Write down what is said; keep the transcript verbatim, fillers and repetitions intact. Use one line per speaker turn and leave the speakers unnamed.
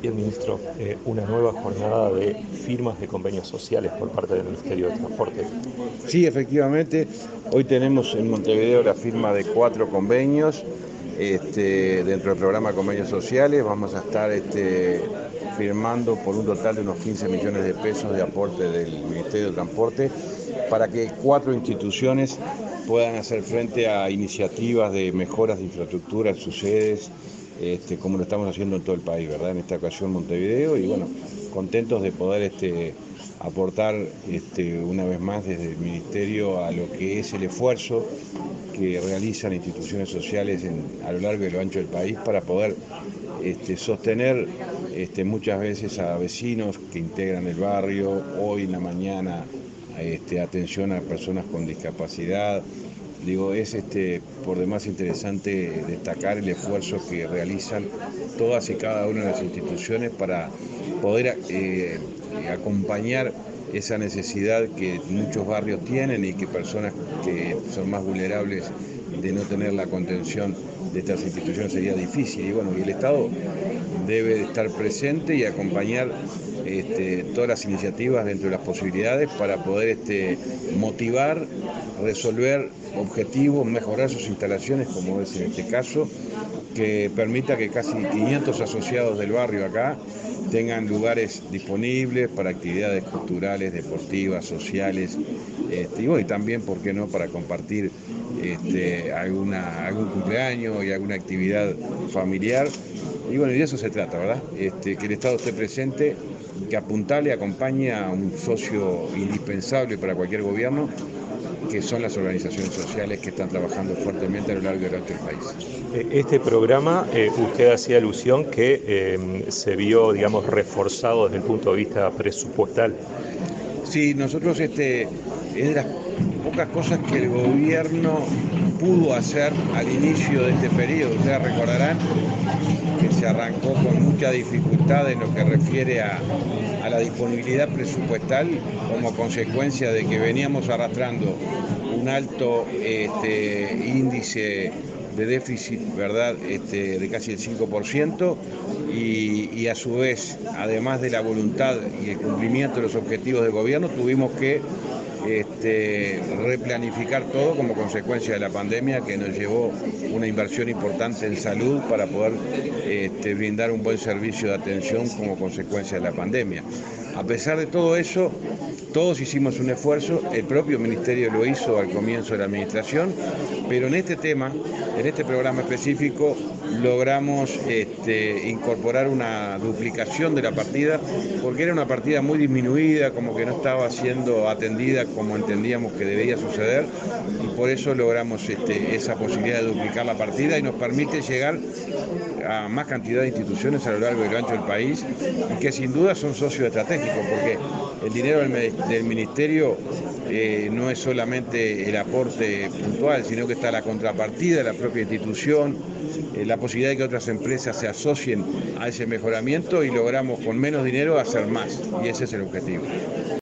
Bien, ministro, eh, una nueva jornada de firmas de convenios sociales por parte del Ministerio de Transporte.
Sí, efectivamente, hoy tenemos en Montevideo la firma de cuatro convenios este, dentro del programa Convenios Sociales. Vamos a estar este, firmando por un total de unos quince millones de pesos de aporte del Ministerio de Transporte para que cuatro instituciones puedan hacer frente a iniciativas de mejoras de infraestructura en sus sedes, este, como lo estamos haciendo en todo el país, ¿verdad? En esta ocasión Montevideo, y bueno, contentos de poder este, aportar este, una vez más desde el Ministerio a lo que es el esfuerzo que realizan instituciones sociales en, a lo largo y lo ancho del país para poder este, sostener este, muchas veces a vecinos que integran el barrio, hoy en la mañana este, atención a personas con discapacidad. Digo, es este, por demás interesante destacar el esfuerzo que realizan todas y cada una de las instituciones para poder eh, acompañar esa necesidad que muchos barrios tienen y que personas que son más vulnerables de no tener la contención de estas instituciones sería difícil. Y bueno, y el Estado debe estar presente y acompañar este, todas las iniciativas dentro de las posibilidades para poder este, motivar, resolver objetivos, mejorar sus instalaciones, como es en este caso, que permita que casi quinientos asociados del barrio acá tengan lugares disponibles para actividades culturales, deportivas, sociales, este, y, bueno, y también, ¿por qué no?, para compartir este, alguna, algún cumpleaños y alguna actividad familiar. Y bueno, y de eso se trata, ¿verdad? Este, que el Estado esté presente, que apuntale, acompañe a un socio indispensable para cualquier gobierno, que son las organizaciones sociales que están trabajando fuertemente a lo largo y ancho del país.
Eh, Este programa, eh, usted hacía alusión que eh, se vio, digamos, reforzado desde el punto de vista presupuestal.
Sí, nosotros este, es de las pocas cosas que el gobierno pudo hacer al inicio de este periodo. Ustedes recordarán que se arrancó con mucha dificultad en lo que refiere a, a la disponibilidad presupuestal como consecuencia de que veníamos arrastrando un alto este, índice de déficit, ¿verdad?, este, de casi el cinco por ciento y, y a su vez, además de la voluntad y el cumplimiento de los objetivos del gobierno, tuvimos que Este, replanificar todo como consecuencia de la pandemia, que nos llevó una inversión importante en salud para poder este, brindar un buen servicio de atención como consecuencia de la pandemia. A pesar de todo eso, todos hicimos un esfuerzo, el propio ministerio lo hizo al comienzo de la administración, pero en este tema, en este programa específico, logramos este, incorporar una duplicación de la partida, porque era una partida muy disminuida, como que no estaba siendo atendida como entendíamos que debía suceder, y por eso logramos este, esa posibilidad de duplicar la partida y nos permite llegar a más cantidad de instituciones a lo largo y lo ancho del país, y que sin duda son socios estratégicos, porque el dinero del, del ministerio eh, no es solamente el aporte puntual, sino que está la contrapartida de la propia institución, eh, la posibilidad de que otras empresas se asocien a ese mejoramiento y logramos con menos dinero hacer más, y ese es el objetivo.